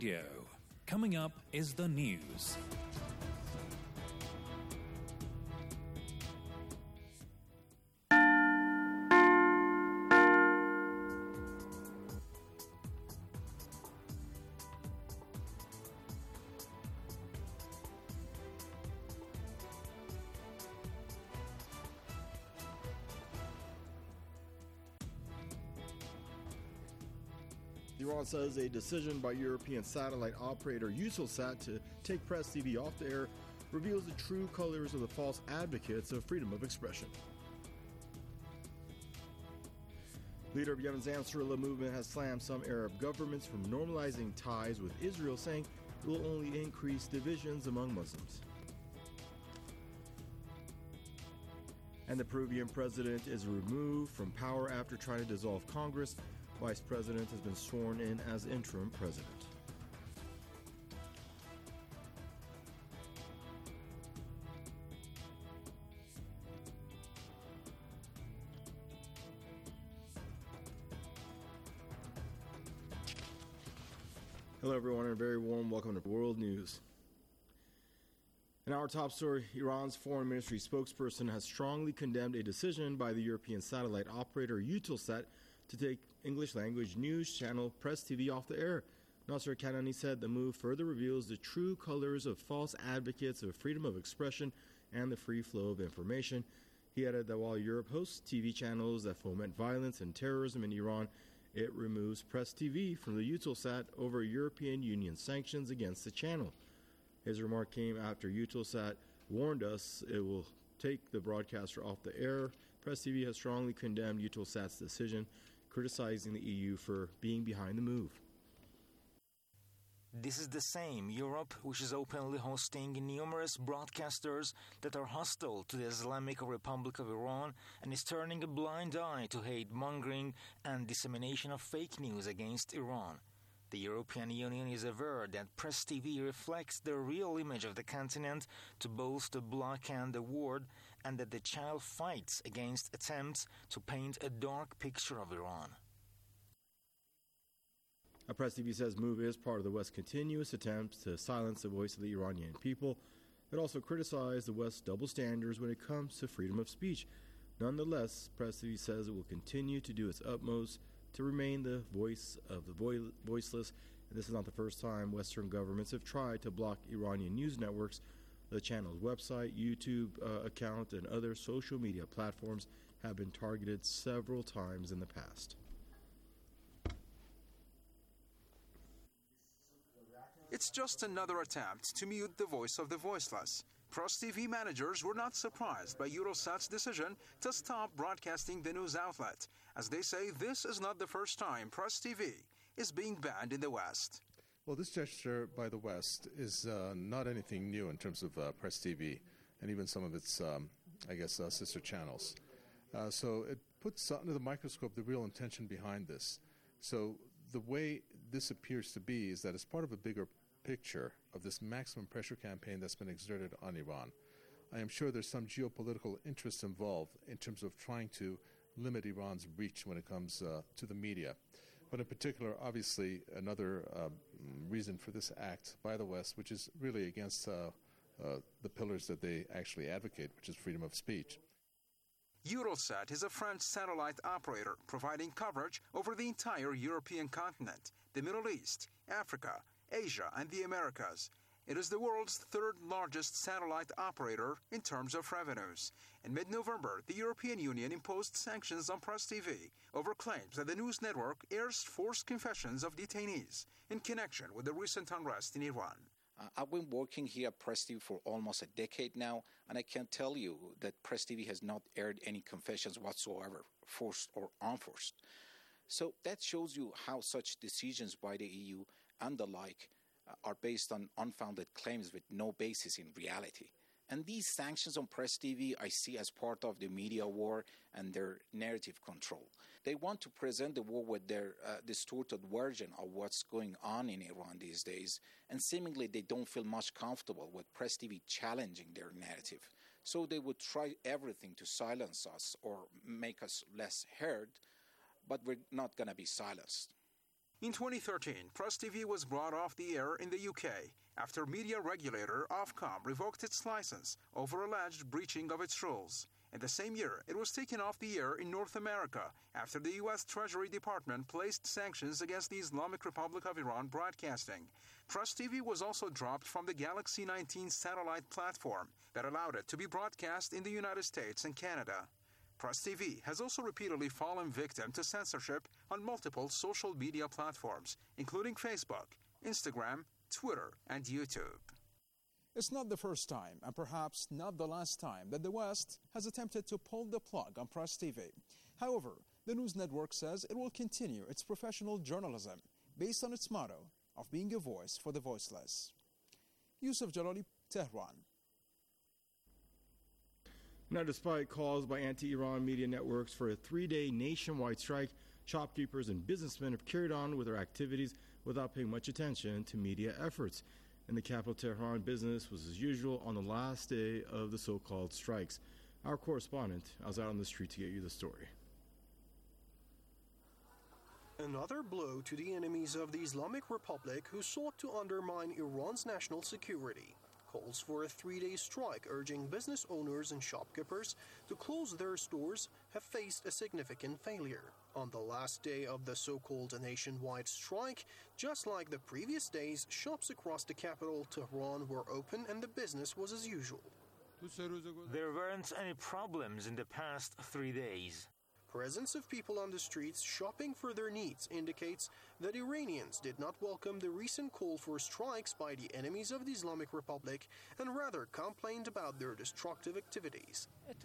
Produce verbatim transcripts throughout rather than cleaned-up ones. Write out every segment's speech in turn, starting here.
Coming up is the news. Iran says a decision by European satellite operator Eutelsat to take Press T V off the air reveals the true colors of the false advocates of freedom of expression. Leader of Yemen's Ansarullah movement has slammed some Arab governments from normalizing ties with Israel, saying it will only increase divisions among Muslims. And the Peruvian president is removed from power after trying to dissolve Congress. Vice President has been sworn in as interim president. Hello everyone and a very warm welcome to World News. In our top story, Iran's foreign ministry spokesperson has strongly condemned a decision by the European satellite operator Eutelsat to take English language news channel Press T V off the air. Nasser Kanani said the move further reveals the true colors of false advocates of freedom of expression and the free flow of information. He added that while Europe hosts T V channels that foment violence and terrorism in Iran, it removes Press T V from the Eutelsat over European Union sanctions against the channel. His remark came after Eutelsat warned us it will take the broadcaster off the air. Press T V has strongly condemned Eutelsat's decision, criticizing the E U for being behind the move. This is the same Europe which is openly hosting numerous broadcasters that are hostile to the Islamic Republic of Iran and is turning a blind eye to hate-mongering and dissemination of fake news against Iran. The European Union is aware that Press T V reflects the real image of the continent to both the bloc and the world, and that the channel fights against attempts to paint a dark picture of Iran. A Press T V says move is part of the West's continuous attempts to silence the voice of the Iranian people. It also criticized the West's double standards when it comes to freedom of speech. Nonetheless, Press T V says it will continue to do its utmost to remain the voice of the vo- voiceless. And this is not the first time Western governments have tried to block Iranian news networks. The channel's website, YouTube uh, account, and other social media platforms have been targeted several times in the past. It's just another attempt to mute the voice of the voiceless. Press T V managers were not surprised by Eutelsat's decision to stop broadcasting the news outlet, as they say this is not the first time Press T V is being banned in the West. Well, this gesture by the West is uh, not anything new in terms of uh, Press T V and even some of its, um, I guess, uh, sister channels. Uh, so it puts under the microscope the real intention behind this. So the way this appears to be is that it's part of a bigger picture of this maximum pressure campaign that's been exerted on Iran. I am sure there's some geopolitical interest involved in terms of trying to limit Iran's reach when it comes uh, to the media. But in particular, obviously, another uh, reason for this act by the West, which is really against uh, uh, the pillars that they actually advocate, which is freedom of speech. Eutelsat is a French satellite operator providing coverage over the entire European continent, the Middle East, Africa, Asia, and the Americas. It is the world's third largest satellite operator in terms of revenues. In mid-November, the European Union imposed sanctions on Press T V over claims that the news network airs forced confessions of detainees in connection with the recent unrest in Iran. Uh, I've been working here at Press T V for almost a decade now, and I can tell you that Press T V has not aired any confessions whatsoever, forced or unforced. So that shows you how such decisions by the E U and the like uh, are based on unfounded claims with no basis in reality. And these sanctions on Press T V I see as part of the media war and their narrative control. They want to present the war with their uh, distorted version of what's going on in Iran these days, and seemingly they don't feel much comfortable with Press T V challenging their narrative. So they would try everything to silence us or make us less heard, but we're not going to be silenced. In twenty thirteen, Press T V was brought off the air in the U K after media regulator Ofcom revoked its license over alleged breaching of its rules. In the same year, it was taken off the air in North America after the U S Treasury Department placed sanctions against the Islamic Republic of Iran Broadcasting. Press T V was also dropped from the Galaxy nineteen satellite platform that allowed it to be broadcast in the United States and Canada. Press T V has also repeatedly fallen victim to censorship on multiple social media platforms, including Facebook, Instagram, Twitter, and YouTube. It's not the first time, and perhaps not the last time, that the West has attempted to pull the plug on Press T V. However, the news network says it will continue its professional journalism based on its motto of being a voice for the voiceless. Yusuf Jalali, Tehran. Now, despite calls by anti-Iran media networks for a three-day nationwide strike, shopkeepers and businessmen have carried on with their activities without paying much attention to media efforts. In the capital, Tehran, business was as usual on the last day of the so-called strikes. Our correspondent was out on the street to get you the story. Another blow to the enemies of the Islamic Republic who sought to undermine Iran's national security. Calls for a three-day strike urging business owners and shopkeepers to close their stores have faced a significant failure. On the last day of the so-called nationwide strike, just like the previous days, shops across the capital, Tehran, were open and the business was as usual. There weren't any problems in the past three days. Presence of people on the streets shopping for their needs indicates that Iranians did not welcome the recent call for strikes by the enemies of the Islamic Republic and rather complained about their destructive activities.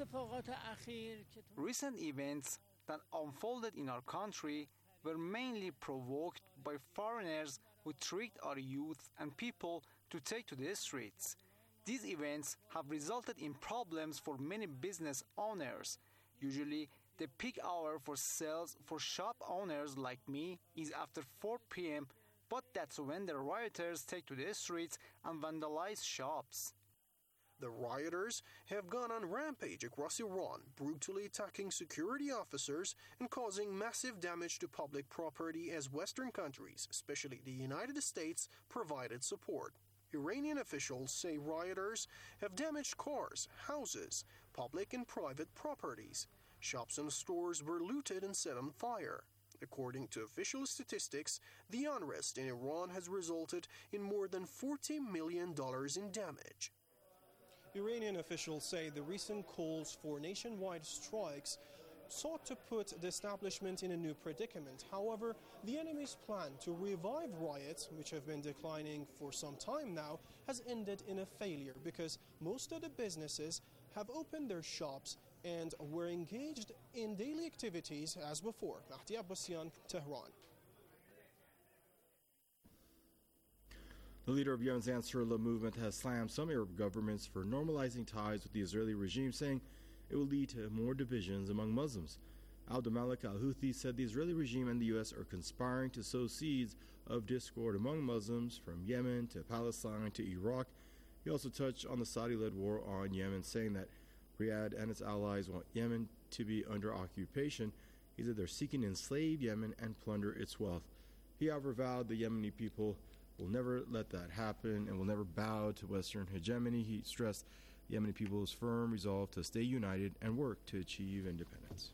Recent events that unfolded in our country were mainly provoked by foreigners who tricked our youth and people to take to the streets. These events have resulted in problems for many business owners. Usually, the peak hour for sales for shop owners like me is after four p.m., but that's when the rioters take to the streets and vandalize shops. The rioters have gone on rampage across Iran, brutally attacking security officers and causing massive damage to public property as Western countries, especially the United States, provided support. Iranian officials say rioters have damaged cars, houses, public and private properties. Shops and stores were looted and set on fire. According to official statistics, the unrest in Iran has resulted in more than forty million dollars in damage. Iranian officials say the recent calls for nationwide strikes sought to put the establishment in a new predicament. However, the enemy's plan to revive riots, which have been declining for some time now, has ended in a failure because most of the businesses have opened their shops and were engaged in daily activities as before. Mahdi Abbasian, Tehran. The leader of Yemen's Ansarullah movement has slammed some Arab governments for normalizing ties with the Israeli regime, saying it will lead to more divisions among Muslims. Abdulmalik al-Houthi said the Israeli regime and the U S are conspiring to sow seeds of discord among Muslims from Yemen to Palestine to Iraq. He also touched on the Saudi-led war on Yemen, saying that Riyadh and its allies want Yemen to be under occupation. He said they're seeking to enslave Yemen and plunder its wealth. He, however, vowed the Yemeni people will never let that happen and will never bow to Western hegemony. He stressed the Yemeni people's firm resolve to stay united and work to achieve independence.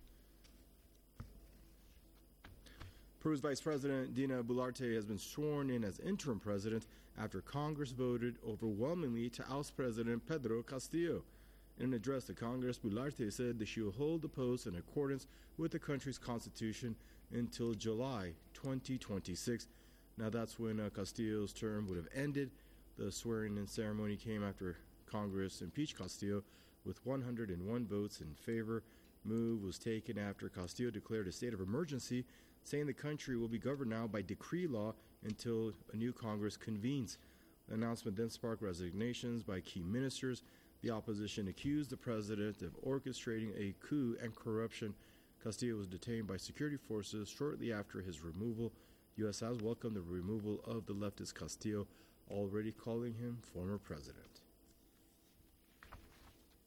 Peru's Vice President Dina Boluarte has been sworn in as interim president after Congress voted overwhelmingly to oust President Pedro Castillo. In an address to Congress, Boluarte said that she will hold the post in accordance with the country's constitution until July twenty twenty-six. Now that's when uh, Castillo's term would have ended. The swearing-in ceremony came after Congress impeached Castillo with one hundred one votes in favor. Move was taken after Castillo declared a state of emergency, saying the country will be governed now by decree law until a new Congress convenes. The announcement then sparked resignations by key ministers. The opposition accused the president of orchestrating a coup and corruption. Castillo was detained by security forces shortly after his removal. U S has welcomed the removal of the leftist Castillo, already calling him former president.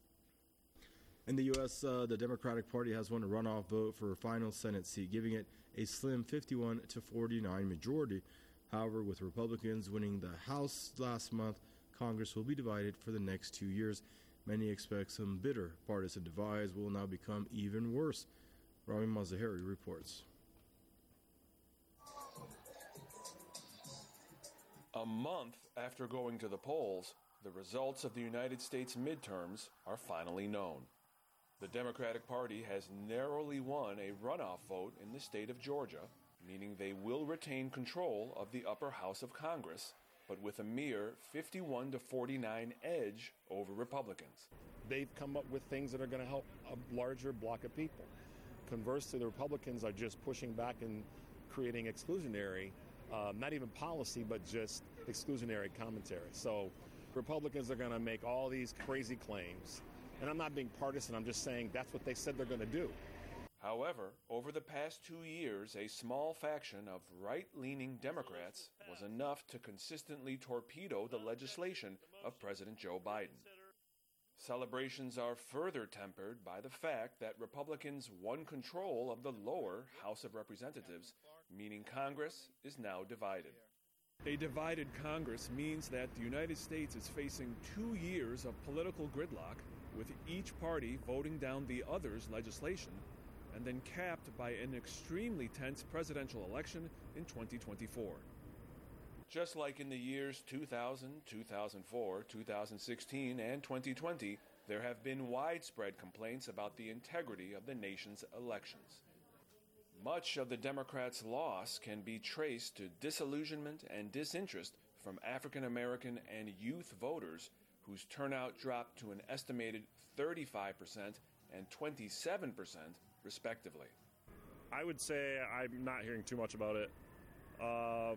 In the U S, uh, the Democratic Party has won a runoff vote for a final Senate seat, giving it a slim fifty-one to forty-nine majority. However, with Republicans winning the House last month, Congress will be divided for the next two years. Many expect some bitter partisan divides will now become even worse. Rami Mazaheri reports. A month after going to the polls, the results of the United States midterms are finally known. The Democratic Party has narrowly won a runoff vote in the state of Georgia, meaning they will retain control of the upper house of Congress, but with a mere fifty-one to forty-nine edge over Republicans. They've come up with things that are going to help a larger block of people. Conversely, the Republicans are just pushing back and creating exclusionary, uh, not even policy, but just exclusionary commentary. So Republicans are going to make all these crazy claims. And I'm not being partisan, I'm just saying that's what they said they're going to do. However, over the past two years, a small faction of right-leaning Democrats was enough to consistently torpedo the legislation of President Joe Biden. Celebrations are further tempered by the fact that Republicans won control of the lower House of Representatives, meaning Congress is now divided. A divided Congress means that the United States is facing two years of political gridlock, with each party voting down the other's legislation, and then capped by an extremely tense presidential election in twenty twenty-four. Just like in the years two thousand, two thousand four, two thousand sixteen, and twenty twenty, there have been widespread complaints about the integrity of the nation's elections. Much of the Democrats' loss can be traced to disillusionment and disinterest from African American and youth voters, whose turnout dropped to an estimated thirty-five percent and twenty-seven percent, respectively. I would say I'm not hearing too much about it. Uh,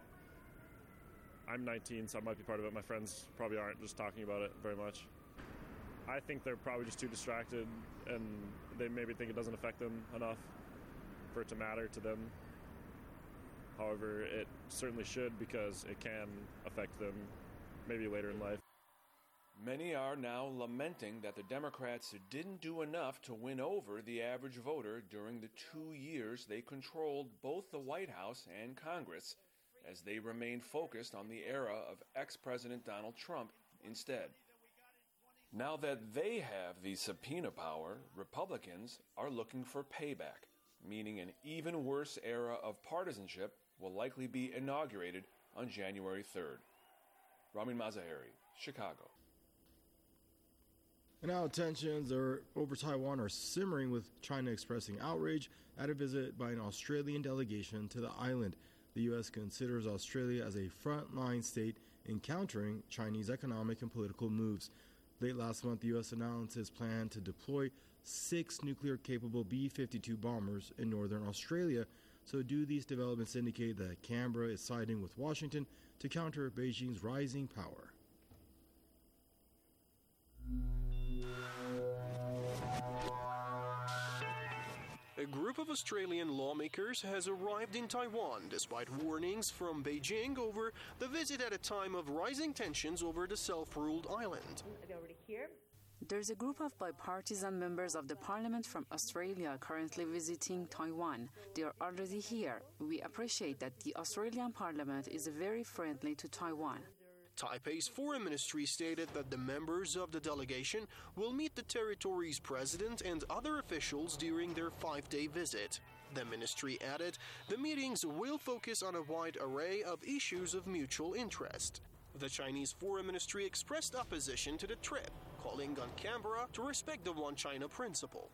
I'm nineteen, so I might be part of it. My friends probably aren't just talking about it very much. I think they're probably just too distracted, and they maybe think it doesn't affect them enough for it to matter to them. However, it certainly should, because it can affect them maybe later in life. Many are now lamenting that the Democrats didn't do enough to win over the average voter during the two years they controlled both the White House and Congress, as they remained focused on the era of ex-President Donald Trump instead. Now that they have the subpoena power, Republicans are looking for payback, meaning an even worse era of partisanship will likely be inaugurated on January third. Ramin Mazaheri, Chicago. And now tensions are over Taiwan are simmering, with China expressing outrage at a visit by an Australian delegation to the island. The U S considers Australia as a frontline state in countering Chinese economic and political moves. Late last month, the U S announced its plan to deploy six nuclear-capable B fifty-two bombers in northern Australia. So do these developments indicate that Canberra is siding with Washington to counter Beijing's rising power? A group of Australian lawmakers has arrived in Taiwan despite warnings from Beijing over the visit at a time of rising tensions over the self-ruled island. There's a group of bipartisan members of the parliament from Australia currently visiting Taiwan. They are already here. We appreciate that the Australian parliament is very friendly to Taiwan. Taipei's foreign ministry stated that the members of the delegation will meet the territory's president and other officials during their five-day visit. The ministry added the meetings will focus on a wide array of issues of mutual interest. The Chinese foreign ministry expressed opposition to the trip, calling on Canberra to respect the One China principle.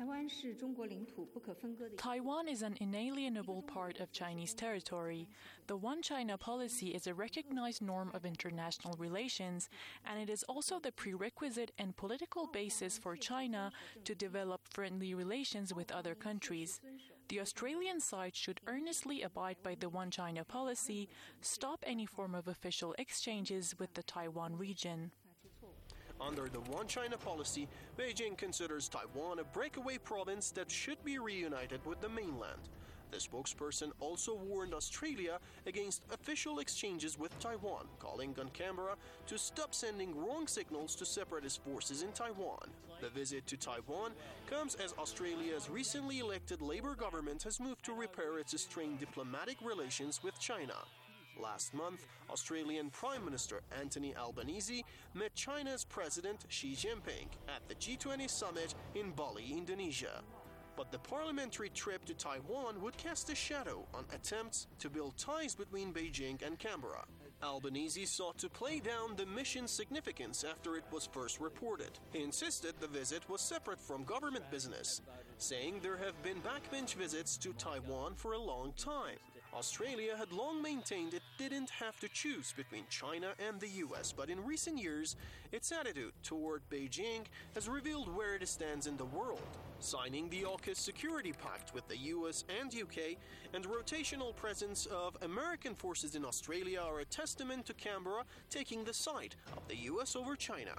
Taiwan is an inalienable part of Chinese territory. The One China policy is a recognized norm of international relations, and it is also the prerequisite and political basis for China to develop friendly relations with other countries. The Australian side should earnestly abide by the One China policy, stop any form of official exchanges with the Taiwan region. Under the One China policy, Beijing considers Taiwan a breakaway province that should be reunited with the mainland. The spokesperson also warned Australia against official exchanges with Taiwan, calling on Canberra to stop sending wrong signals to separatist forces in Taiwan. The visit to Taiwan comes as Australia's recently elected Labour government has moved to repair its strained diplomatic relations with China. Last month, Australian Prime Minister Anthony Albanese met China's President Xi Jinping at the G twenty summit in Bali, Indonesia. But the parliamentary trip to Taiwan would cast a shadow on attempts to build ties between Beijing and Canberra. Albanese sought to play down the mission's significance after it was first reported. He insisted the visit was separate from government business, saying there have been backbench visits to Taiwan for a long time. Australia had long maintained it didn't have to choose between China and the U S, but in recent years, its attitude toward Beijing has revealed where it stands in the world. Signing the AUKUS security pact with the U S and U K and rotational presence of American forces in Australia are a testament to Canberra taking the side of the U S over China.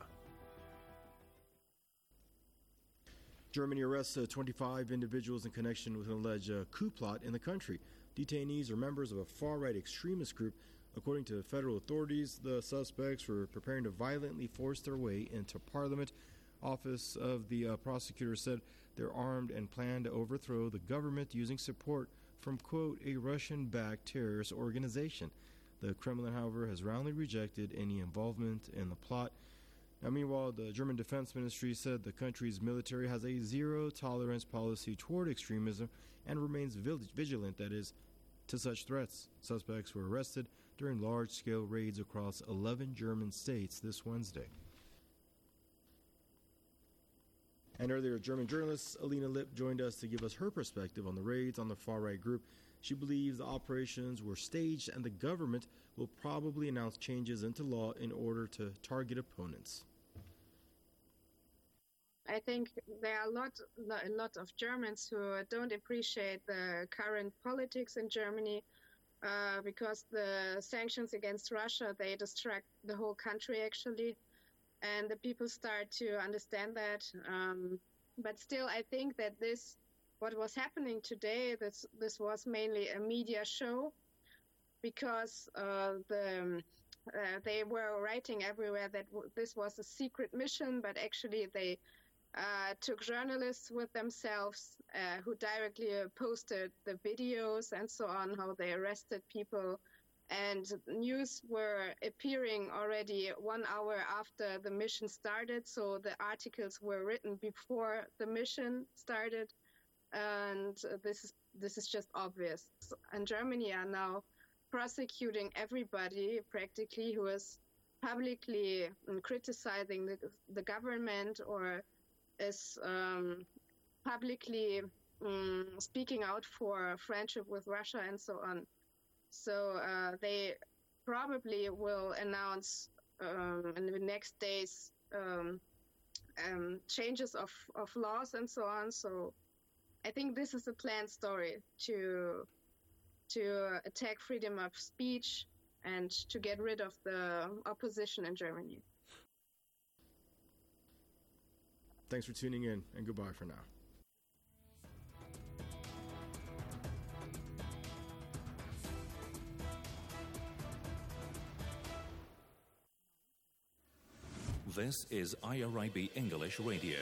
Germany arrests uh, twenty-five individuals in connection with an alleged uh, coup plot in the country. Detainees are members of a far-right extremist group. According to federal authorities, the suspects were preparing to violently force their way into parliament. Office of the uh, prosecutor said they're armed and plan to overthrow the government using support from, quote, a Russian-backed terrorist organization. The Kremlin, however, has roundly rejected any involvement in the plot. Now, meanwhile, the German Defense Ministry said the country's military has a zero-tolerance policy toward extremism and remains vigilant, that is, to such threats. Suspects were arrested during large-scale raids across eleven German states this Wednesday. And earlier, German journalist Alina Lipp joined us to give us her perspective on the raids on the far-right group. She believes the operations were staged and the government will probably announce changes into law in order to target opponents. I think there are a lot, a lot of Germans who don't appreciate the current politics in Germany uh, because the sanctions against Russia, they distract the whole country actually, and the people start to understand that. Um, but still, I think that this, what was happening today, this this was mainly a media show, because uh, the uh, they were writing everywhere that w- this was a secret mission, but actually they Uh, took journalists with themselves uh, who directly uh, posted the videos and so on, how they arrested people. And news were appearing already one hour after the mission started, so the articles were written before the mission started. And uh, this is this is just obvious. And Germany are now prosecuting everybody practically who is publicly um, criticizing the, the government or is um, publicly um, speaking out for friendship with Russia and so on. So uh, they probably will announce um, in the next days um, um, changes of, of laws and so on. So I think this is a planned story to to attack freedom of speech and to get rid of the opposition in Germany. Thanks for tuning in, and goodbye for now. This is I R I B English Radio.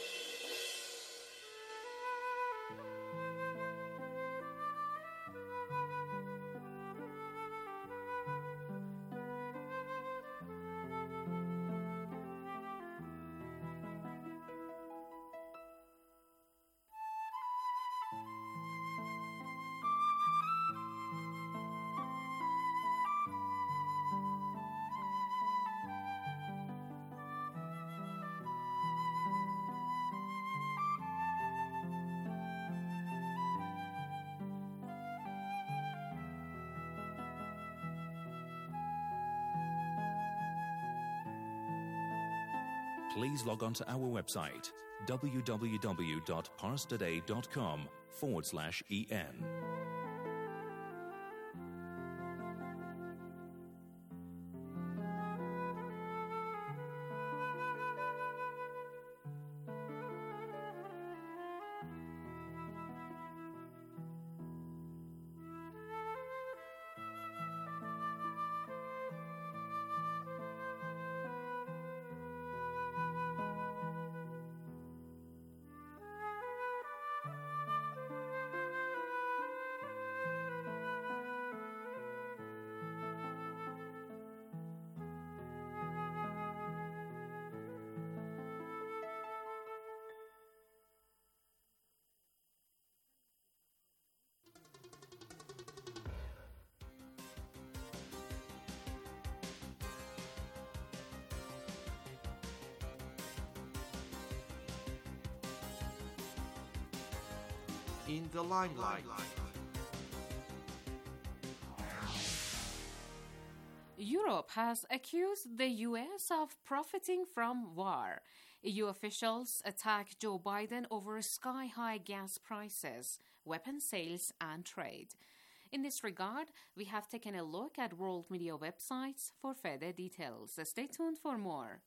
Please log on to our website, www.parstoday.com forward slash en. in the limelight. Europe has accused the U S of profiting from war. E U officials attack Joe Biden over sky-high gas prices, weapon sales, and trade. In this regard, we have taken a look at world media websites for further details. Stay tuned for more.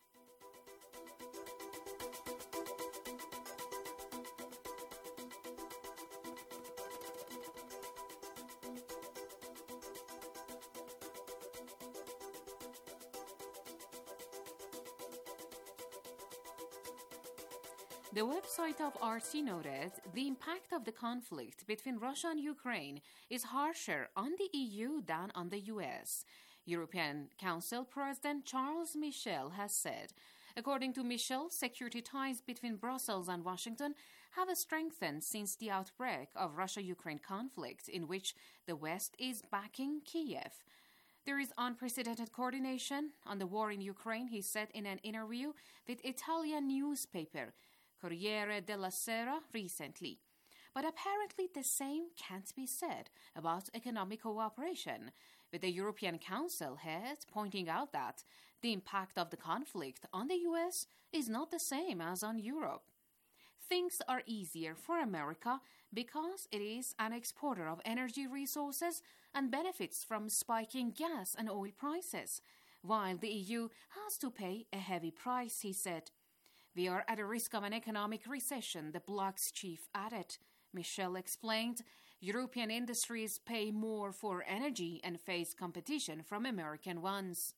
The website of R T noted the impact of the conflict between Russia and Ukraine is harsher on the E U than on the U S. European Council President Charles Michel has said. According to Michel, security ties between Brussels and Washington have strengthened since the outbreak of Russia-Ukraine conflict, in which the West is backing Kiev. There is unprecedented coordination on the war in Ukraine, he said in an interview with Italian newspaper Corriere della Sera recently. But apparently the same can't be said about economic cooperation, with the European Council head pointing out that the impact of the conflict on the U S is not the same as on Europe. Things are easier for America because it is an exporter of energy resources and benefits from spiking gas and oil prices, while the E U has to pay a heavy price, he said. We are at a risk of an economic recession, the bloc's chief added. Michel explained, European industries pay more for energy and face competition from American ones.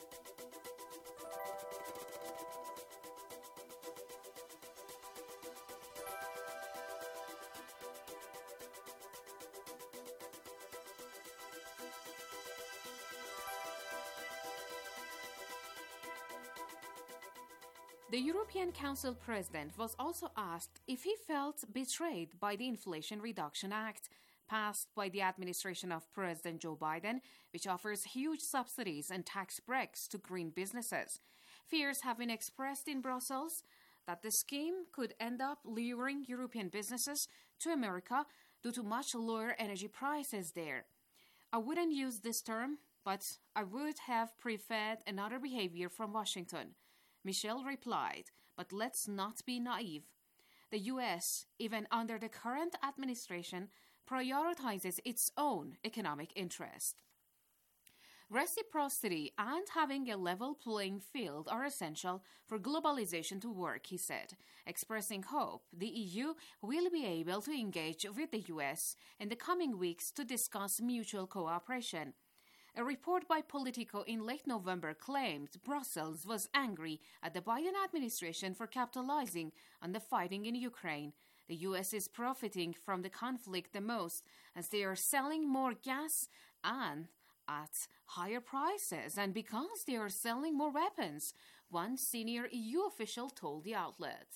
The European Council President was also asked if he felt betrayed by the Inflation Reduction Act, passed by the administration of President Joe Biden, which offers huge subsidies and tax breaks to green businesses. Fears have been expressed in Brussels that the scheme could end up luring European businesses to America due to much lower energy prices there. I wouldn't use this term, but I would have preferred another behavior from Washington. Michel replied, but let's not be naive. The U S, even under the current administration, prioritizes its own economic interest. Reciprocity and having a level playing field are essential for globalization to work, he said, expressing hope the E U will be able to engage with the U S in the coming weeks to discuss mutual cooperation. A report by Politico in late November claimed Brussels was angry at the Biden administration for capitalizing on the fighting in Ukraine. The U S is profiting from the conflict the most as they are selling more gas and at higher prices and because they are selling more weapons, one senior E U official told the outlet.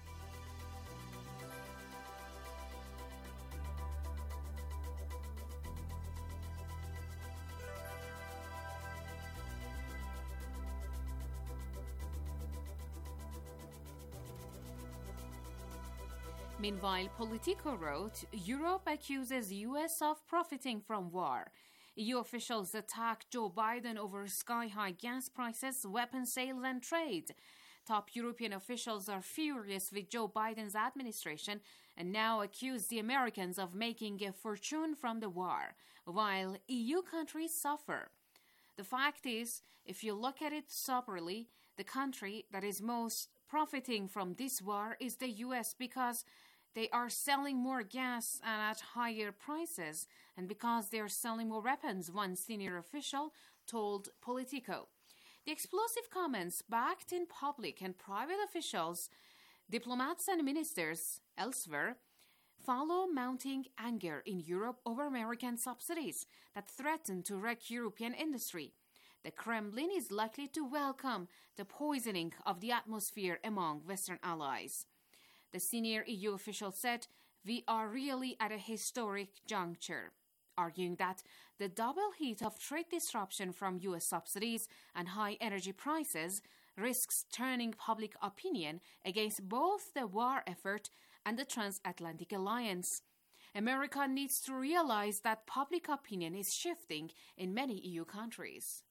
Meanwhile, Politico wrote, Europe accuses U S of profiting from war. E U officials attack Joe Biden over sky-high gas prices, weapon sales and trade. Top European officials are furious with Joe Biden's administration and now accuse the Americans of making a fortune from the war, while E U countries suffer. The fact is, if you look at it soberly, the country that is most profiting from this war is the U S because they are selling more gas and at higher prices, and because they are selling more weapons, one senior official told Politico. The explosive comments backed in public and private officials, diplomats and ministers elsewhere follow mounting anger in Europe over American subsidies that threaten to wreck European industry. The Kremlin is likely to welcome the poisoning of the atmosphere among Western allies. The senior E U official said, we are really at a historic juncture, arguing that the double hit of trade disruption from U S subsidies and high energy prices risks turning public opinion against both the war effort and the Transatlantic Alliance. America needs to realize that public opinion is shifting in many E U countries.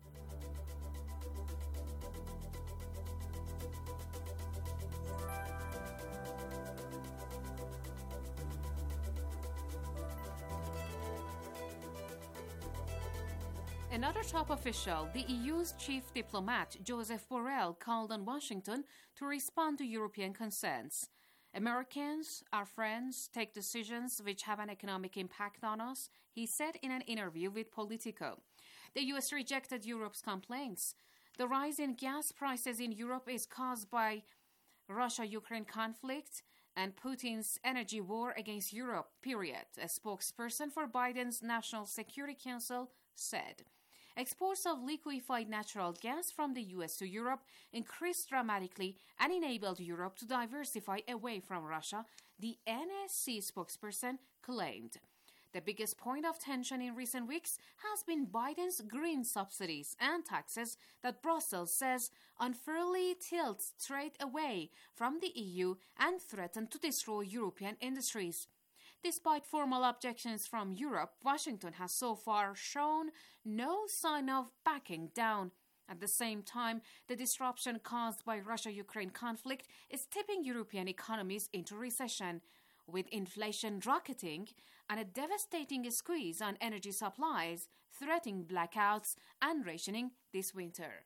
Another top official, the E U's chief diplomat, Joseph Borrell, called on Washington to respond to European concerns. Americans, our friends, take decisions which have an economic impact on us, he said in an interview with Politico. The U S rejected Europe's complaints. The rise in gas prices in Europe is caused by Russia-Ukraine conflict and Putin's energy war against Europe, period, a spokesperson for Biden's National Security Council said. Exports of liquefied natural gas from the U S to Europe increased dramatically and enabled Europe to diversify away from Russia, the N S C spokesperson claimed. The biggest point of tension in recent weeks has been Biden's green subsidies and taxes that Brussels says unfairly tilt trade away from the E U and threaten to destroy European industries. Despite formal objections from Europe, Washington has so far shown no sign of backing down. At the same time, the disruption caused by Russia-Ukraine conflict is tipping European economies into recession, with inflation rocketing and a devastating squeeze on energy supplies, threatening blackouts and rationing this winter.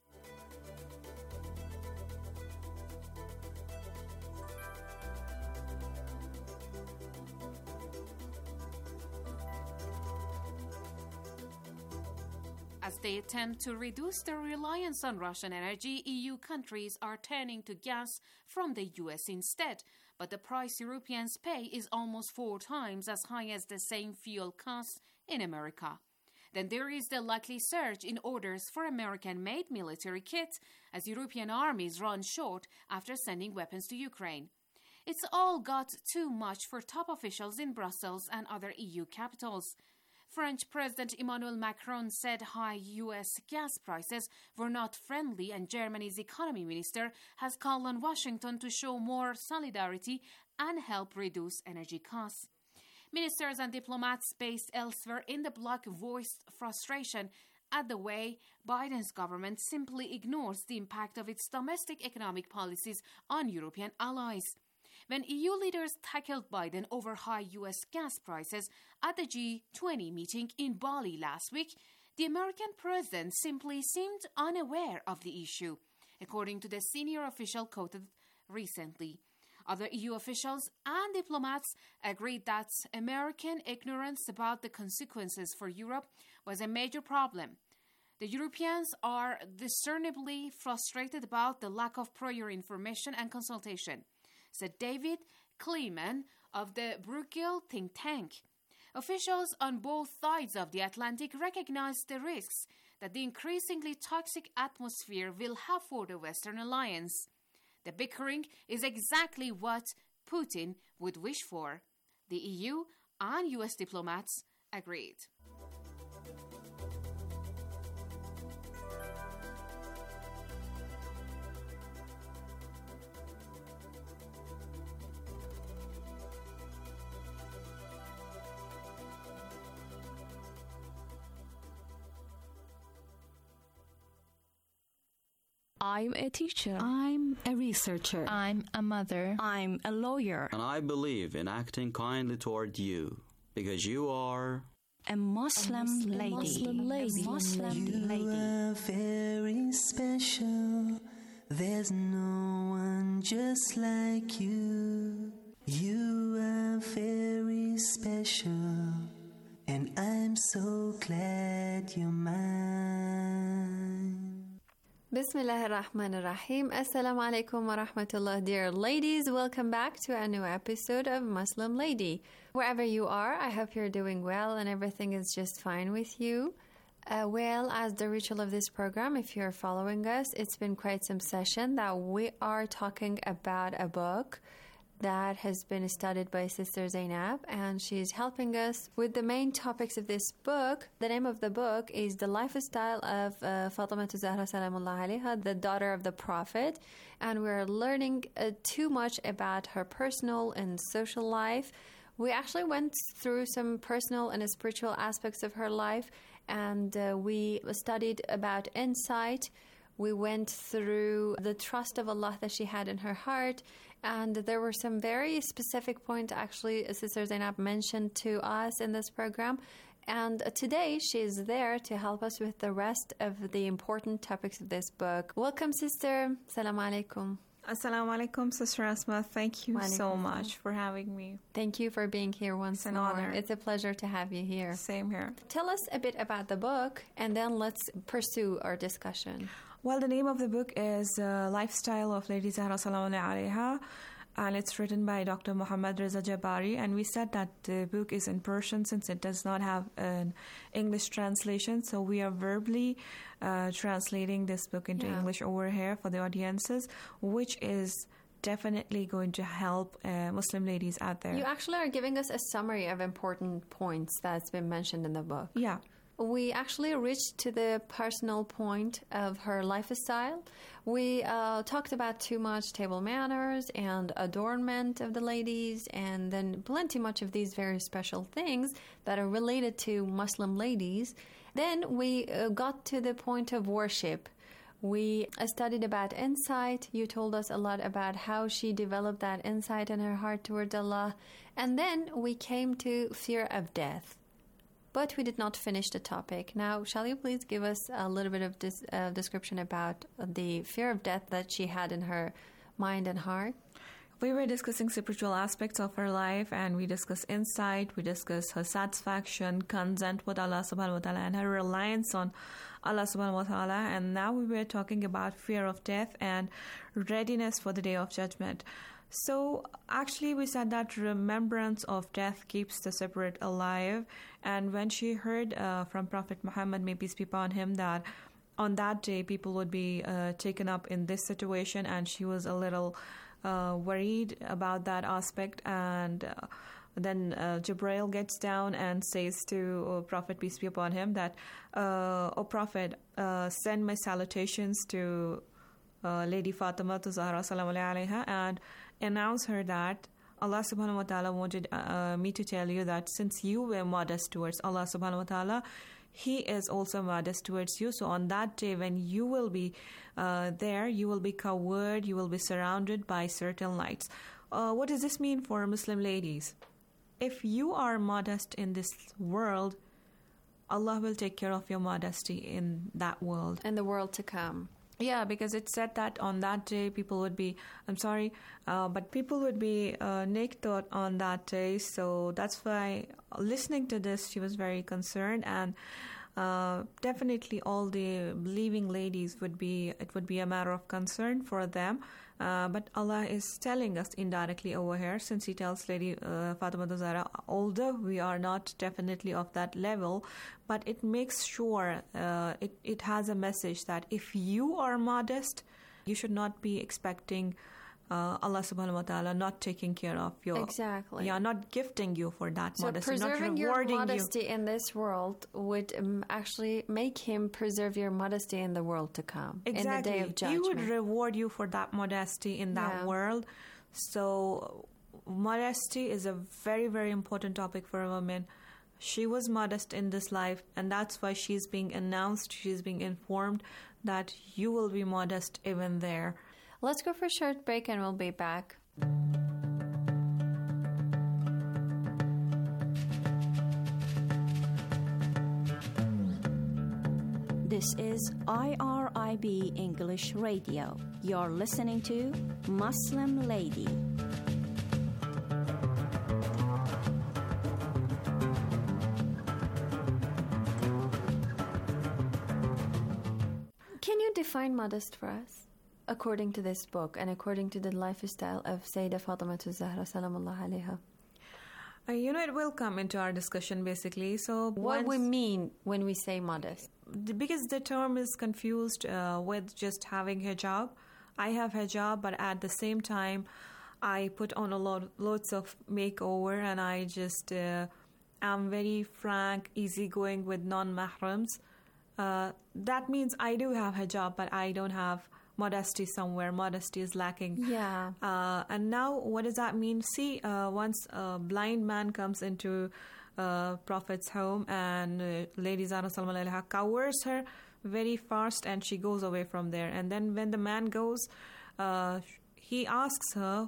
As they attempt to reduce their reliance on Russian energy, E U countries are turning to gas from the U S instead. But the price Europeans pay is almost four times as high as the same fuel costs in America. Then there is the likely surge in orders for American-made military kit as European armies run short after sending weapons to Ukraine. It's all got too much for top officials in Brussels and other E U capitals. French President Emmanuel Macron said high U S gas prices were not friendly, and Germany's economy minister has called on Washington to show more solidarity and help reduce energy costs. Ministers and diplomats based elsewhere in the bloc voiced frustration at the way Biden's government simply ignores the impact of its domestic economic policies on European allies. When E U leaders tackled Biden over high U S gas prices at the G twenty meeting in Bali last week, the American president simply seemed unaware of the issue, according to the senior official quoted recently. Other E U officials and diplomats agreed that American ignorance about the consequences for Europe was a major problem. The Europeans are discernibly frustrated about the lack of prior information and consultation, said David Kleeman of the Bruegel think tank. Officials on both sides of the Atlantic recognize the risks that the increasingly toxic atmosphere will have for the Western alliance. The bickering is exactly what Putin would wish for. The E U and U S diplomats agreed. I'm a teacher. I'm a researcher. I'm a mother. I'm a lawyer. And I believe in acting kindly toward you, because you are a Muslim, a Muslim lady. Muslim lady. Muslim you lady. are very special. There's no one just like you. You are very special, and I'm so glad you're mine. Bismillah ar-Rahman ar-Rahim. Assalamu alaikum wa rahmatullah. Dear ladies, welcome back to a new episode of Muslim Lady. Wherever you are, I hope you're doing well and everything is just fine with you. Uh, well, as the ritual of this program, if you're following us, it's been quite some session that we are talking about a book that has been studied by Sister Zainab, and she's helping us with the main topics of this book. The name of the book is The Lifestyle of uh, Fatima Zahra Salamullah Alayha, the daughter of the Prophet, and we're learning uh, too much about her personal and social life. We actually went through some personal and spiritual aspects of her life, and uh, we studied about insight. We went through the trust of Allah that she had in her heart, and there were some very specific points actually Sister Zainab mentioned to us in this program. And today she's there to help us with the rest of the important topics of this book. Welcome, Sister. Assalamu alaikum. Assalamu alaikum, Sister Asma. Thank you so much for having me. Thank you for being here once it's more. An honor. It's a pleasure to have you here. Same here. Tell us a bit about the book, and then let's pursue our discussion. Well, the name of the book is uh, Lifestyle of Lady Zahra Salamullah Alayha, and it's written by Doctor Muhammad Reza Jabari. And we said that the book is in Persian since it does not have an English translation, so we are verbally uh, translating this book into yeah. English over here for the audiences, which is definitely going to help uh, Muslim ladies out there. You actually are giving us a summary of important points that's been mentioned in the book. Yeah. We actually reached to the personal point of her lifestyle. We uh, talked about too much table manners and adornment of the ladies, and then plenty much of these very special things that are related to Muslim ladies. Then we uh, got to the point of worship. We uh, studied about insight. You told us a lot about how she developed that insight in her heart towards Allah. And then we came to fear of death. But we did not finish the topic. Now, shall you please give us a little bit of this uh, description about the fear of death that she had in her mind and heart? We were discussing spiritual aspects of her life, and we discussed insight, we discussed her satisfaction, consent with Allah subhanahu wa ta'ala, and her reliance on Allah subhanahu wa ta'ala. And now we were talking about fear of death and readiness for the day of judgment. So actually we said that remembrance of death keeps the spirit alive, and when she heard uh, from Prophet Muhammad, may peace be upon him, that on that day people would be uh, taken up in this situation, and she was a little uh, worried about that aspect. And uh, then uh, Jibreel gets down and says to uh, Prophet, peace be upon him, that uh, O Prophet, uh, send my salutations to uh, Lady Fatima Zahra Salamullah Alayha, and announce her that Allah subhanahu wa ta'ala wanted uh, me to tell you that since you were modest towards Allah subhanahu wa ta'ala, He is also modest towards you. So on that day when you will be uh, there, you will be covered, you will be surrounded by certain lights. Uh, what does this mean for Muslim ladies? If you are modest in this world, Allah will take care of your modesty in that world. In the world to come. Yeah, because it said that on that day people would be, I'm sorry, uh, but people would be uh, naked on that day. So that's why listening to this, she was very concerned. And uh, definitely all the believing ladies would be, it would be a matter of concern for them. Uh, but Allah is telling us indirectly over here, since He tells Lady uh, Fatima Zahra, although we are not definitely of that level, but it makes sure, uh, it, it has a message that if you are modest, you should not be expecting uh, Allah subhanahu wa ta'ala not taking care of you. Exactly. Yeah, not gifting you for that so modesty, preserving not rewarding your modesty you. in this world would um, actually make Him preserve your modesty in the world to come. Exactly. In the day of judgment. He would reward you for that modesty in that yeah. world. So modesty is a very, very important topic for a woman. She was modest in this life, and that's why she's being announced, she's being informed that you will be modest even there. Let's go for a short break and we'll be back. This is I R I B English Radio. You're listening to Muslim Lady. Can you define modest for us? According to this book and according to the lifestyle of Sayyidah Fatima Zahra Salamullah Alayha. Uh, you know, it will come into our discussion basically. So, what we mean when we say modest? Because the term is confused uh, with just having hijab. I have hijab, but at the same time, I put on a lot, lots of makeover, and I just uh, am very frank, easygoing with non-mahrams. Uh, that means I do have hijab, but I don't have modesty somewhere. Modesty is lacking. Yeah. Uh, and now, what does that mean? See, uh, once a blind man comes into uh, Prophet's home, and uh, Lady Zahra Sallallahu Alaihi Wasallam covers her very fast, and she goes away from there. And then when the man goes, uh, he asks her,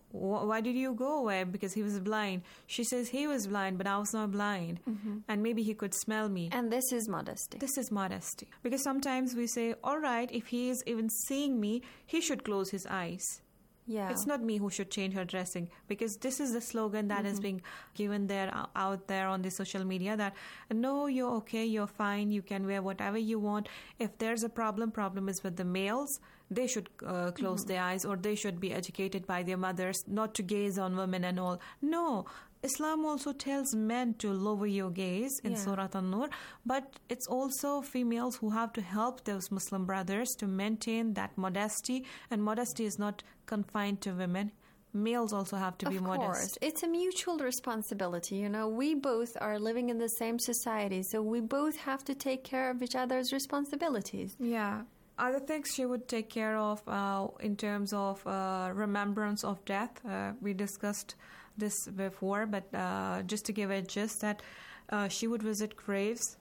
why did you go away? Because he was blind. She says he was blind, but I was not blind. Mm-hmm. And maybe he could smell me. And this is modesty. This is modesty. Because sometimes we say, all right, if he is even seeing me, he should close his eyes. Yeah. It's not me who should change her dressing, because this is the slogan that mm-hmm. is being given there out there on the social media, that no, you're okay, you're fine, you can wear whatever you want. If there's a problem, problem is with the males. They should uh, close mm-hmm. their eyes, or they should be educated by their mothers not to gaze on women and all. No, Islam also tells men to lower your gaze in yeah. Surah An-Nur, but it's also females who have to help those Muslim brothers to maintain that modesty, and modesty is not confined to women. Males also have to of be course. modest. It's a mutual responsibility. You know, we both are living in the same society, so we both have to take care of each other's responsibilities. Yeah. Other things she would take care of uh, in terms of uh, remembrance of death. Uh, we discussed this before, but uh, just to give a gist, that uh, she would visit graves,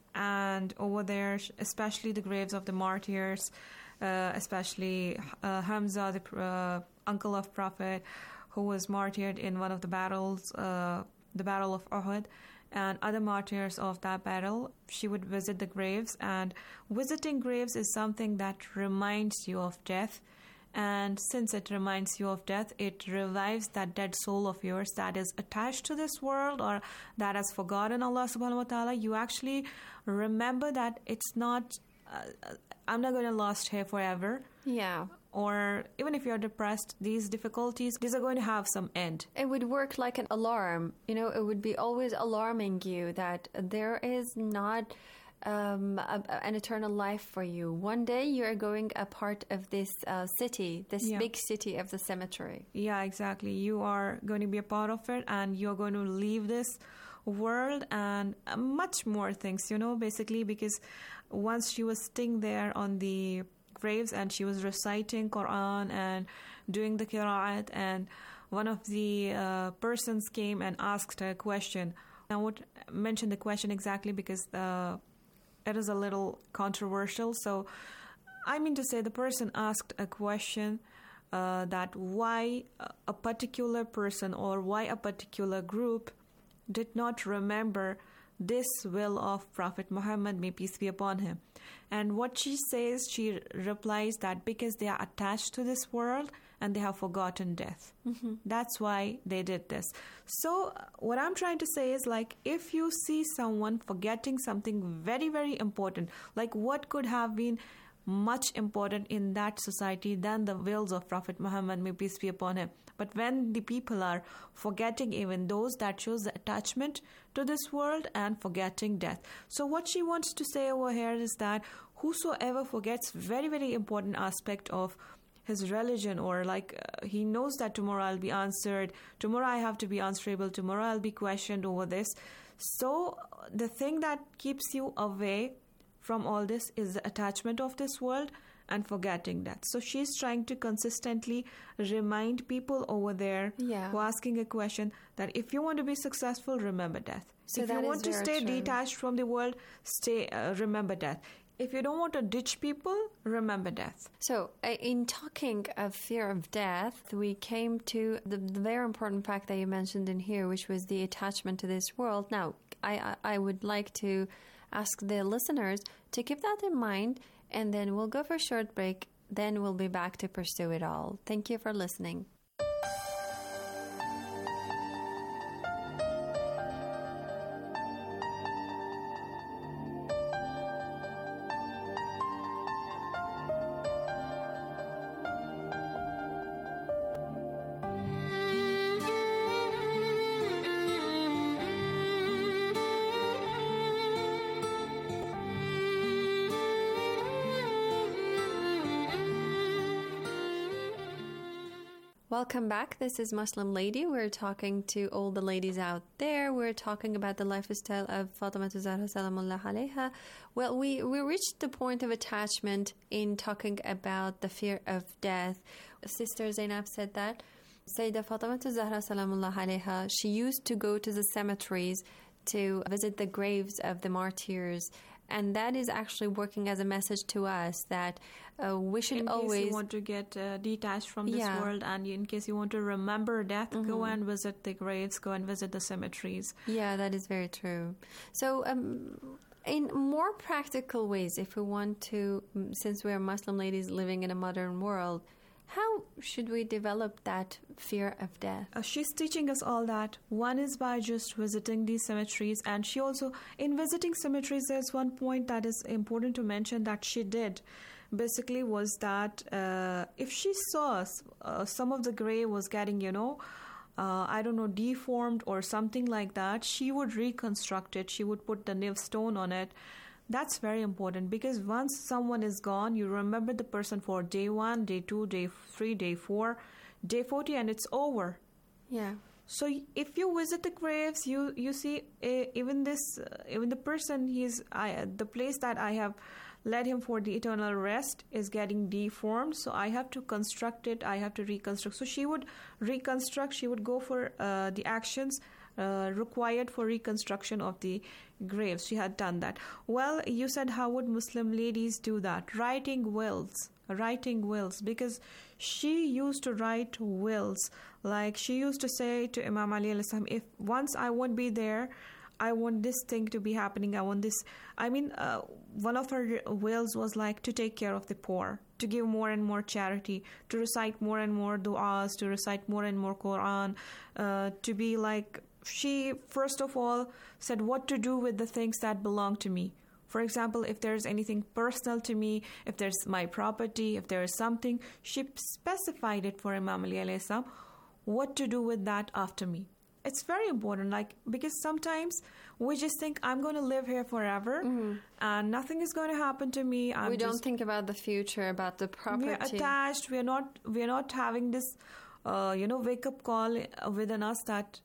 and over there, especially the graves of the martyrs, uh, especially uh, Hamza, the uh, uncle of Prophet, who was martyred in one of the battles, uh, the Battle of Uhud, and other martyrs of that battle. She would visit the graves, and visiting graves is something that reminds you of death. And since it reminds you of death, it revives that dead soul of yours that is attached to this world, or that has forgotten Allah subhanahu wa ta'ala. You actually remember that it's not, uh, I'm not going to last here forever. Yeah. Or even if you're depressed, these difficulties, these are going to have some end. It would work like an alarm. You know, it would be always alarming you that there is not um, a, an eternal life for you. One day you're going a part of this uh, city, this yeah. big city of the cemetery. Yeah, exactly. You are going to be a part of it, and you're going to leave this world, and uh, much more things, you know, basically, because once she was sitting there on the graves and she was reciting Quran and doing the qira'at, and one of the uh, persons came and asked her a question. I won't mention the question exactly because uh, it is a little controversial. So I mean to say, the person asked a question uh, that why a particular person or why a particular group did not remember this will of Prophet Muhammad, may peace be upon him. And what she says, she replies that because they are attached to this world and they have forgotten death. Mm-hmm. That's why they did this. So what I'm trying to say is, like, if you see someone forgetting something very, very important, like what could have been much important in that society than the wills of Prophet Muhammad, may peace be upon him. But when the people are forgetting even those, that shows the attachment to this world and forgetting death. So what she wants to say over here is that whosoever forgets very, very important aspect of his religion, or like uh, he knows that tomorrow I'll be answered, tomorrow I have to be answerable, tomorrow I'll be questioned over this. So the thing that keeps you away from all this is the attachment of this world and forgetting that. So she's trying to consistently remind people over there yeah. who are asking a question that if you want to be successful, remember death. So if you want to stay true. detached from the world, stay uh, remember death. If you don't want to ditch people, remember death. So, uh, in talking of fear of death, we came to the, the very important fact that you mentioned in here, which was the attachment to this world. Now, I, I, I would like to ask the listeners to keep that in mind, and then we'll go for a short break. Then we'll be back to pursue it all. Thank you for listening. Welcome back. This is Muslim Lady. We're talking to all the ladies out there. We're talking about the lifestyle of Fatima Zahra Salamullah alayha. Well, we, we reached the point of attachment in talking about the fear of death. Sister Zainab said that Sayyidah Fatima Zahra Salamullah alayha, she used to go to the cemeteries to visit the graves of the martyrs. And that is actually working as a message to us that uh, we should in always... In case you want to get uh, detached from this yeah. world, and in case you want to remember death, mm-hmm. go and visit the graves, go and visit the cemeteries. Yeah, that is very true. So um, in more practical ways, if we want to, since we are Muslim ladies living in a modern world, how should we develop that fear of death? Uh, she's teaching us all that. One is by just visiting these cemeteries, and she also, in visiting cemeteries, there's one point that is important to mention that she did. Basically was that uh, if she saw uh, some of the grave was getting, you know, uh, I don't know, deformed or something like that, she would reconstruct it. She would put the niv stone on it. That's very important because once someone is gone, you remember the person for day one, day two, day three, day four, day forty, and it's over. Yeah. So if you visit the graves, you you see uh, even this, uh, even the person he's I the place that I have led him for the eternal rest is getting deformed. So I have to construct it. I have to reconstruct. So she would reconstruct. She would go for uh, the actions uh, required for reconstruction of the graves. She had done that. Well, you said how would Muslim ladies do that? Writing wills. Writing wills. Because she used to write wills. Like she used to say to Imam Ali alayhi salam, if once I won't be there, I want this thing to be happening. I want this. I mean, uh, one of her wills was like to take care of the poor, to give more and more charity, to recite more and more du'as, to recite more and more Quran, uh, to be like, she first of all said what to do with the things that belong to me. For example, if there's anything personal to me, if there's my property, if there is something, she specified it for Imam Ali alayhi salam, what to do with that after me. It's very important, like, because sometimes we just think I'm going to live here forever mm-hmm. and nothing is going to happen to me. I'm we don't just, think about the future, about the property. We're attached. We're not. We're not having this, uh, you know, wake up call within us that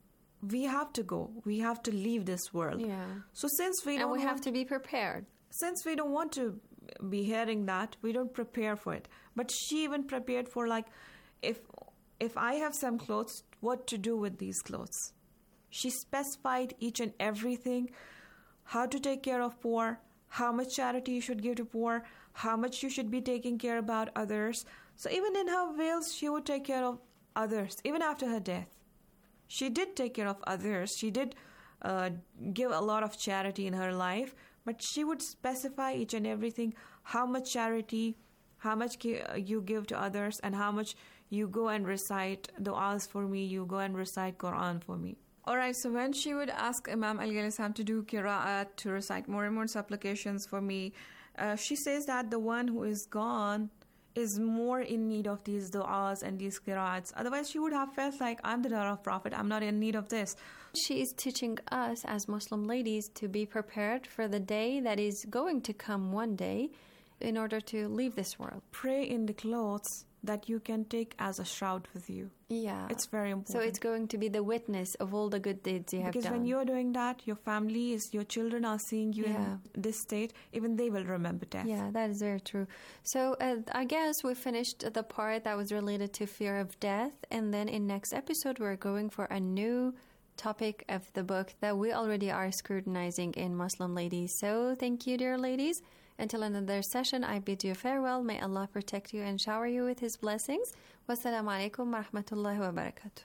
we have to go. We have to leave this world. Yeah. So since we and don't we have want, to be prepared. Since we don't want to be hearing that, we don't prepare for it. But she even prepared for like, if if I have some clothes, what to do with these clothes. She specified each and everything, how to take care of poor, how much charity you should give to poor, how much you should be taking care about others. So even in her wills, she would take care of others, even after her death. She did take care of others. She did uh, give a lot of charity in her life, but she would specify each and everything, how much charity, how much you give to others, and how much you go and recite du'as for me, you go and recite Quran for me. Alright, so when she would ask Imam Ali alayhi salam to do qira'at, to recite more and more supplications for me, uh, she says that the one who is gone is more in need of these du'as and these qira'ats. Otherwise, she would have felt like, I'm the daughter of Prophet, I'm not in need of this. She is teaching us as Muslim ladies to be prepared for the day that is going to come one day in order to leave this world. Pray in the clothes that you can take as a shroud with you. Yeah. It's very important. So it's going to be the witness of all the good deeds you have because done. Because when you're doing that, your family, is, your children are seeing you yeah. in this state, even they will remember death. Yeah, that is very true. So uh, I guess we finished the part that was related to fear of death, and then in next episode we're going for a new topic of the book that we already are scrutinizing in Muslim Ladies. So thank you, dear ladies. Until another session, I bid you farewell. May Allah protect you and shower you with His blessings. Wassalamu alaikum wa rahmatullahi wa barakatuh.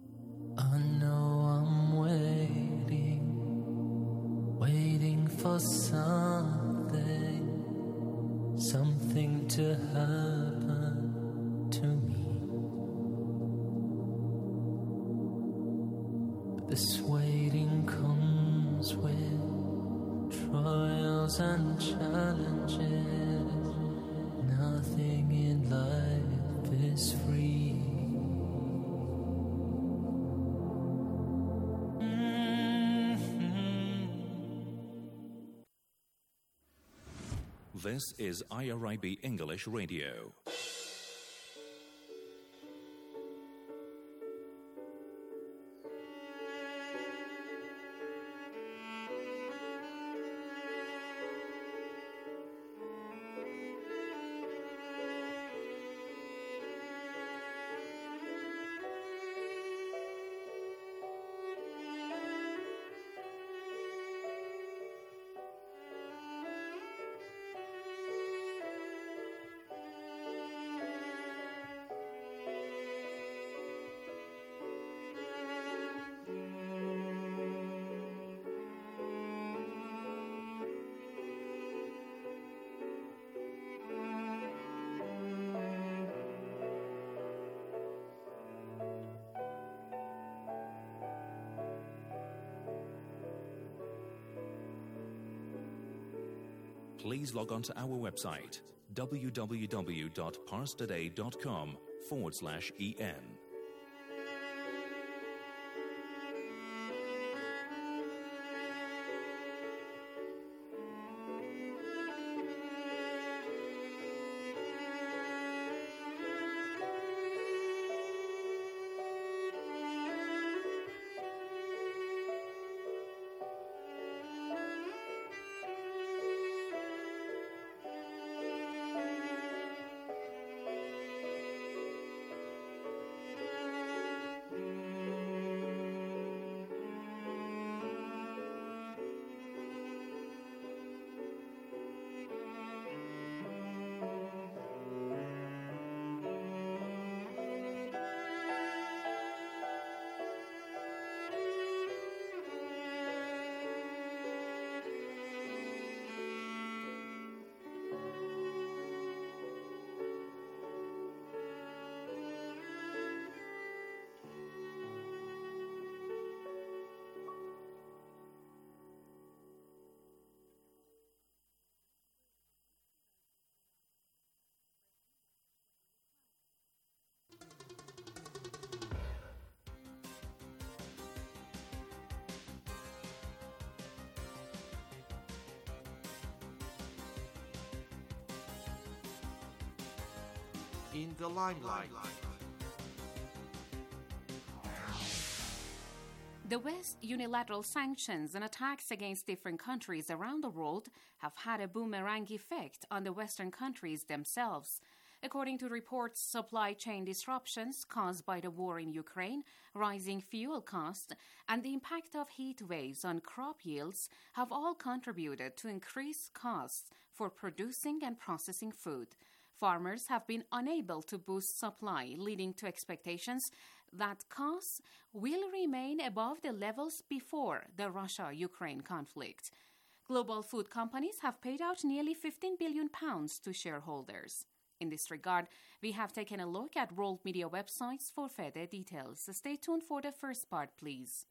I know I'm waiting, waiting for something, something to happen to me. But this waiting comes with trials and challenges. Nothing in life is free. Mm-hmm. This is I R I B English Radio. please log on to our website www.parstoday.com forward slash en. In the limelight. The West's unilateral sanctions and attacks against different countries around the world have had a boomerang effect on the Western countries themselves. According to reports, supply chain disruptions caused by the war in Ukraine, rising fuel costs, and the impact of heat waves on crop yields have all contributed to increased costs for producing and processing food. Farmers have been unable to boost supply, leading to expectations that costs will remain above the levels before the Russia-Ukraine conflict. Global food companies have paid out nearly fifteen billion pounds to shareholders. In this regard, we have taken a look at world media websites for further details. Stay tuned for the first part, please.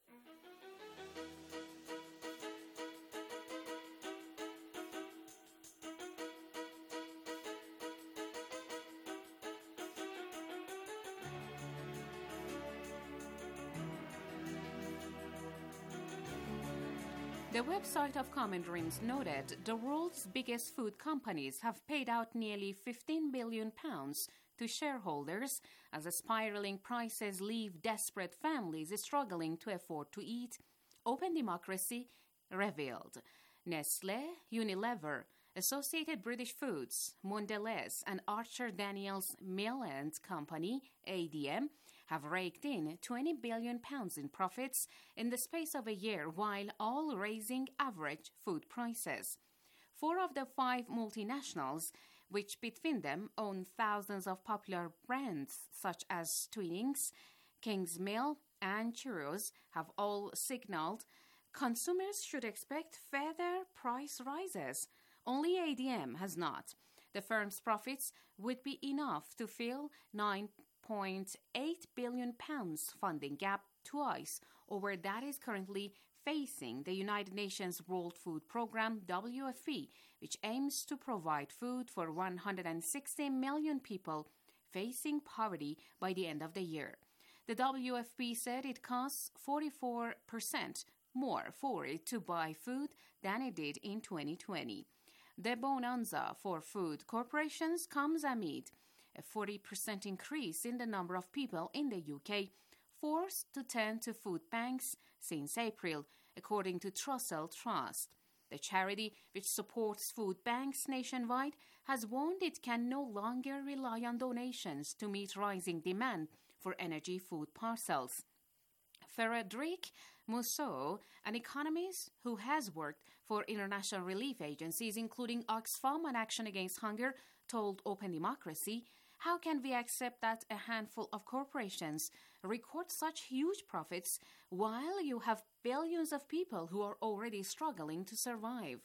The website of Common Dreams noted the world's biggest food companies have paid out nearly fifteen billion pounds to shareholders as the spiraling prices leave desperate families struggling to afford to eat. Open Democracy revealed Nestle, Unilever, Associated British Foods, Mondelez, and Archer Daniels Midland Company, A D M, have raked in twenty billion pounds in profits in the space of a year, while all raising average food prices. Four of the five multinationals, which between them own thousands of popular brands such as Twinings, Kingsmill, and Cheerios, have all signaled consumers should expect further price rises. Only A D M has not. The firm's profits would be enough to fill nine point eight billion pounds funding gap, twice over that is currently facing the United Nations World Food Programme, W F P, which aims to provide food for one hundred sixty million people facing poverty by the end of the year. The W F P said it costs forty-four percent more for it to buy food than it did in twenty twenty. The bonanza for food corporations comes amid a forty percent increase in the number of people in the U K forced to turn to food banks since April, according to Trussell Trust. The charity, which supports food banks nationwide, has warned it can no longer rely on donations to meet rising demand for energy food parcels. Frédéric Mousseau, an economist who has worked for international relief agencies, including Oxfam and Action Against Hunger, told Open Democracy, "How can we accept that a handful of corporations record such huge profits while you have billions of people who are already struggling to survive?"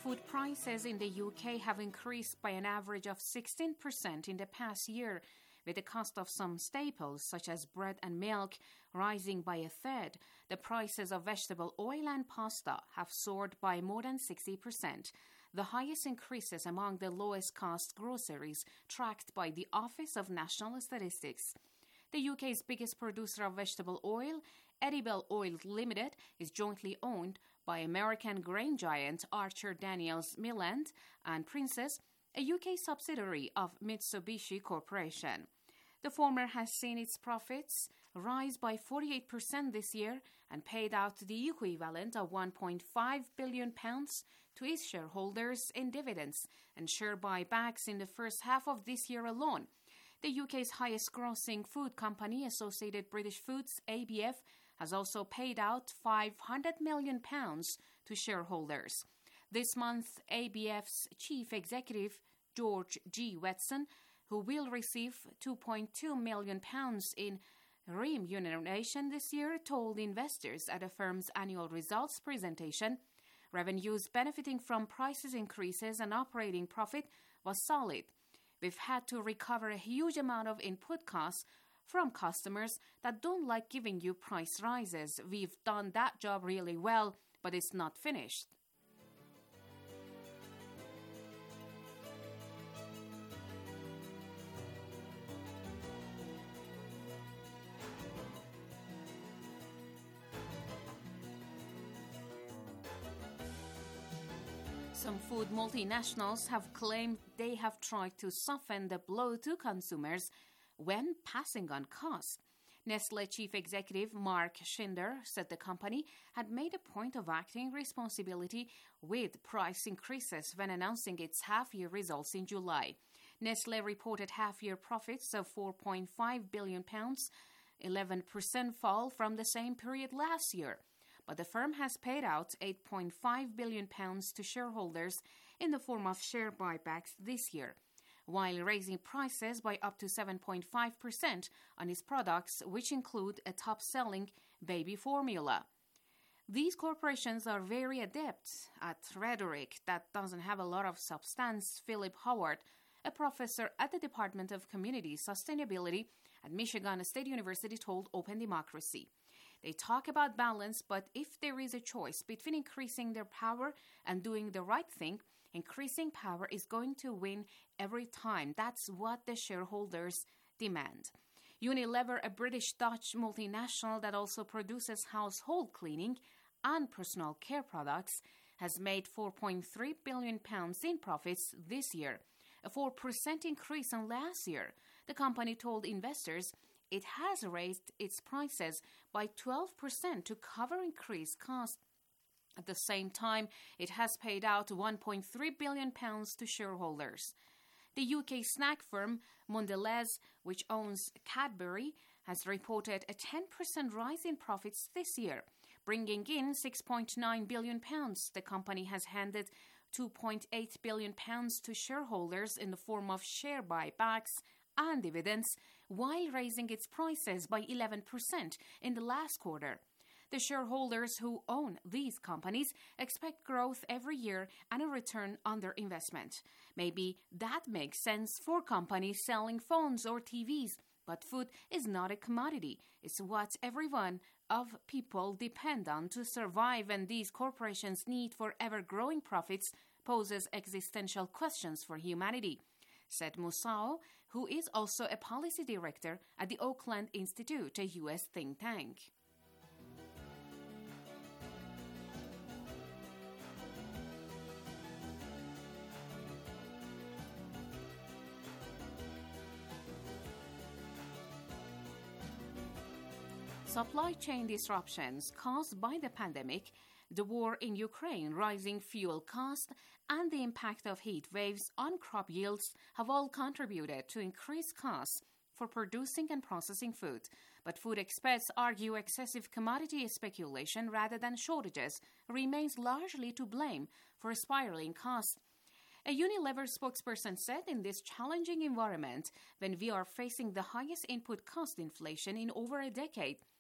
Food prices in the U K have increased by an average of sixteen percent in the past year, with the cost of some staples, such as bread and milk, rising by a third. The prices of vegetable oil and pasta have soared by more than sixty percent, the highest increases among the lowest-cost groceries tracked by the Office of National Statistics. The U K's biggest producer of vegetable oil, Edible Oil Limited, is jointly owned by American grain giant Archer Daniels Milland and Princess, a U K subsidiary of Mitsubishi Corporation. The former has seen its profits rise by forty-eight percent this year and paid out the equivalent of one point five billion pounds to its shareholders in dividends and share buybacks in the first half of this year alone. The U K's highest-grossing food company, Associated British Foods, A B F, has also paid out five hundred million pounds to shareholders. This month, A B F's chief executive, George G. Weston, who will receive two point two million pounds in remuneration this year, told investors at the firm's annual results presentation, revenues benefiting from prices increases and operating profit was solid. We've had to recover a huge amount of input costs from customers that don't like giving you price rises. We've done that job really well, but it's not finished. Some food multinationals have claimed they have tried to soften the blow to consumers when passing on costs. Nestle chief executive Mark Schindler said the company had made a point of acting responsibility with price increases when announcing its half-year results in July. Nestle reported half-year profits of four point five billion pounds, eleven percent fall from the same period last year. But the firm has paid out eight point five billion pounds to shareholders in the form of share buybacks this year, while raising prices by up to seven point five percent on its products, which include a top-selling baby formula. These corporations are very adept at rhetoric that doesn't have a lot of substance, Philip Howard, a professor at the Department of Community Sustainability at Michigan State University, told Open Democracy. They talk about balance, but if there is a choice between increasing their power and doing the right thing, increasing power is going to win every time. That's what the shareholders demand. Unilever, a British-Dutch multinational that also produces household cleaning and personal care products, has made four point three billion pounds in profits this year, a four percent increase on last year. The company told investors it has raised its prices by twelve percent to cover increased costs. At the same time, it has paid out one point three billion pounds to shareholders. The U K snack firm Mondelez, which owns Cadbury, has reported a ten percent rise in profits this year, bringing in six point nine billion pounds. The company has handed two point eight billion pounds to shareholders in the form of share buybacks and dividends, while raising its prices by eleven percent in the last quarter. The shareholders who own these companies expect growth every year and a return on their investment. Maybe that makes sense for companies selling phones or T Vs, but food is not a commodity. It's what every one of people depend on to survive, and these corporations' need for ever-growing profits poses existential questions for humanity, said Musao, who is also a policy director at the Oakland Institute, a U S think tank. Supply chain disruptions caused by the pandemic, the war in Ukraine, rising fuel costs, and the impact of heat waves on crop yields have all contributed to increased costs for producing and processing food. But food experts argue excessive commodity speculation rather than shortages remains largely to blame for spiraling costs. A Unilever spokesperson said, in this challenging environment, when we are facing the highest input cost inflation in over a decade,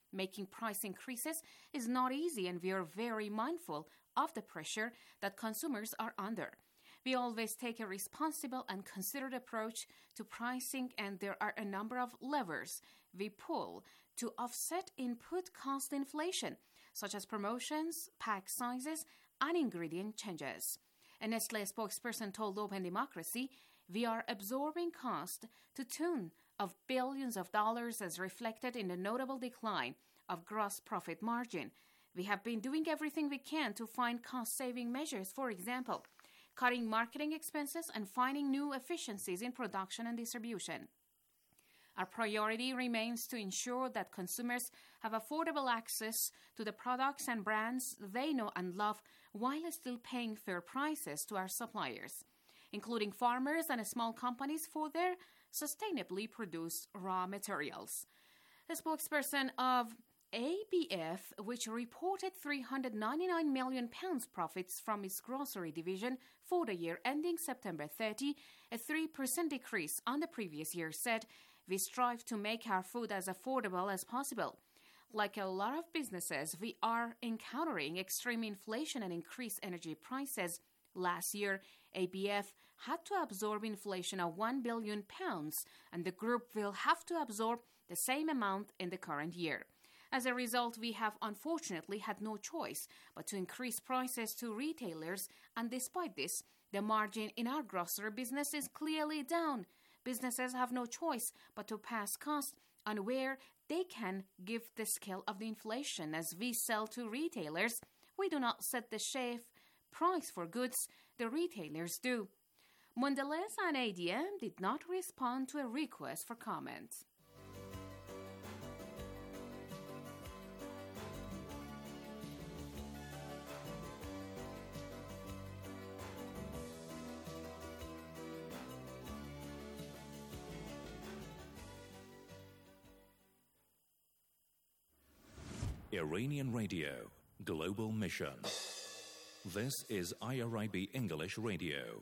Making price increases is not easy, and we are very mindful of the pressure that consumers are under. We always take a responsible and considered approach to pricing, and there are a number of levers we pull to offset input cost inflation, such as promotions, pack sizes, and ingredient changes. A Nestlé spokesperson told Open Democracy, "We are absorbing cost to tune of billions of dollars as reflected in the notable decline of gross profit margin. We have been doing everything we can to find cost-saving measures, for example, cutting marketing expenses and finding new efficiencies in production and distribution. Our priority remains to ensure that consumers have affordable access to the products and brands they know and love while still paying fair prices to our suppliers, including farmers and small companies for their sustainably produced raw materials." The spokesperson of A B F, which reported three hundred ninety-nine million pounds profits from its grocery division for the year ending September thirtieth, a three percent decrease on the previous year, said, "We strive to make our food as affordable as possible. Like a lot of businesses, we are encountering extreme inflation and increased energy prices. Last year, A B F had to absorb inflation of one billion pounds, and the group will have to absorb the same amount in the current year. As a result, we have unfortunately had no choice but to increase prices to retailers, and despite this, the margin in our grocery business is clearly down. Businesses have no choice but to pass costs on where they can give the scale of the inflation. As we sell to retailers, we do not set the shelf price for goods, the retailers do." Mondelez and A D M did not respond to a request for comment. Iranian Radio, Global Mission. This is I R I B English Radio.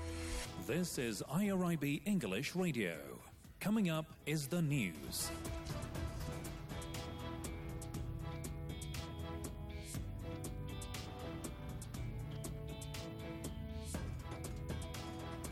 This is I R I B English Radio. Coming up is the news.